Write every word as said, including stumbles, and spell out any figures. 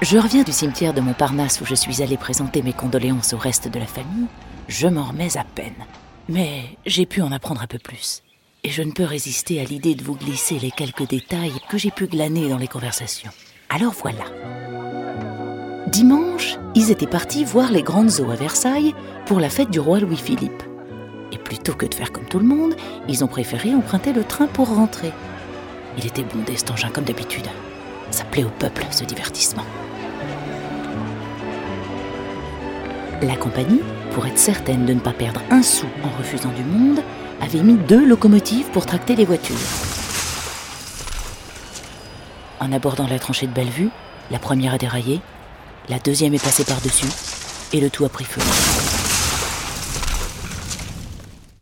Je reviens du cimetière de Montparnasse où je suis allée présenter mes condoléances au reste de la famille. Je m'en remets à peine. Mais j'ai pu en apprendre un peu plus. Et je ne peux résister à l'idée de vous glisser les quelques détails que j'ai pu glaner dans les conversations. Alors voilà. Dimanche, ils étaient partis voir les grandes eaux à Versailles pour la fête du roi Louis-Philippe. Et plutôt que de faire comme tout le monde, ils ont préféré emprunter le train pour rentrer. Il était bondé cet engin comme d'habitude. Ça plaît au peuple, ce divertissement. La compagnie, pour être certaine de ne pas perdre un sou en refusant du monde, avait mis deux locomotives pour tracter les voitures. En abordant la tranchée de Bellevue, la première a déraillé, la deuxième est passée par-dessus, et le tout a pris feu.